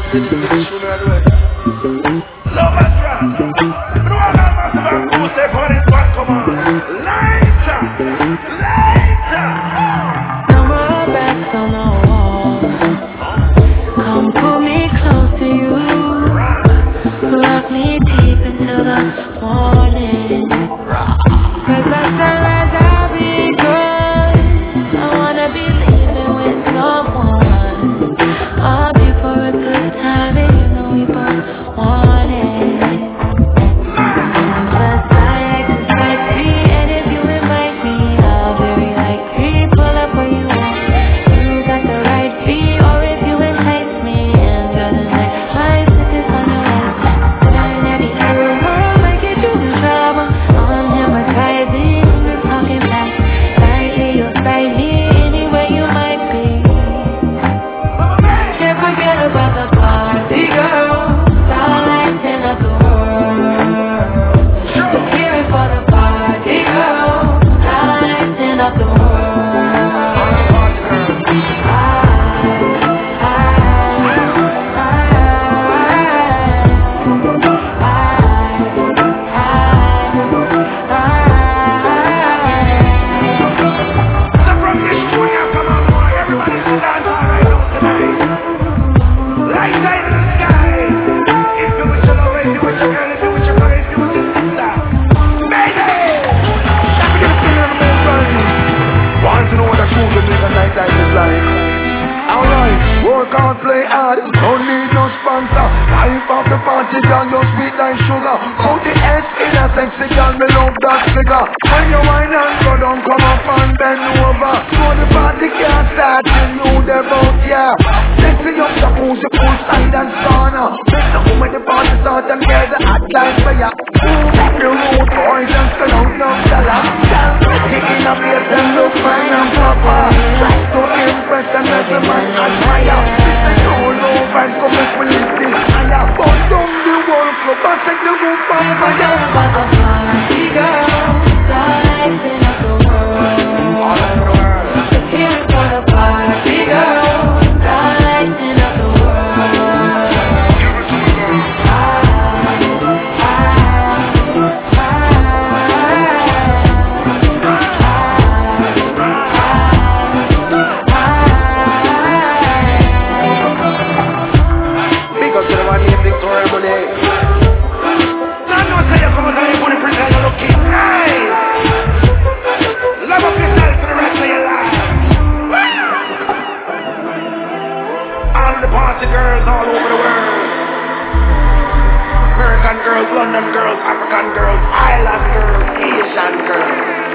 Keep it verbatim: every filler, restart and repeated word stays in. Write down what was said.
Love and trust. No one else must have say for this one, come on. Lighter, lighter. Number backs on the wall. Come pull me close to you. Rock me deep into the morning. Cause I sunrise I'll be good. I wanna be living with someone. I'll be for a good time, and you know we both want it. Just like to strike me, and if you invite me, I'll very likely pull up where you want. You got the right beat, or if you entice me, and the night my sister's on the way. Tonight at the hour, might get you in trouble. I'm hypnotizing, you're talking back. Lightly, you'll sight me anywhere you might be. Can't forget about the party, girl. Starlights in the world. Just hear it for the party, girl. Starlights in the world. I, I, So from this junior, come on, boy, everybody sit down right now tonight. Light side of the sky. If you wish your love, if you wish your girl, if you wish your brother, if you wish your sister. Mayday! Let me get a feeling on the main line. Want to know what a cool nigga night life is like? Alright, work hard, play hard, don't need no sponsor. Life of the party, girl, you're sweet like sugar. Put the S in a sexy girl, me love that figure. When you wine and go down, come up and bend over. So the party can't start till you the boat, yeah. Sexy up the booze, you pull side and sauna. Make the woman the party start and get the hot light for ya. Move up the road, boys, and spell out no dollar. Taking up your and look fine and proper. Try to impress and let the man admire. This is all over and come and police this higher. But down the wall club and take the roof on fire. about the party, girl. Starlights in the world. Just hear it for the party, girl. Starlights in the world. Big up to the one named Victoria Monet. Now know say you come out and you put the prison and you looking nice. Love up yourself for the rest of your life. All the party girls all over the world. American girls, London girls, African girls, Island girls, Asian girls.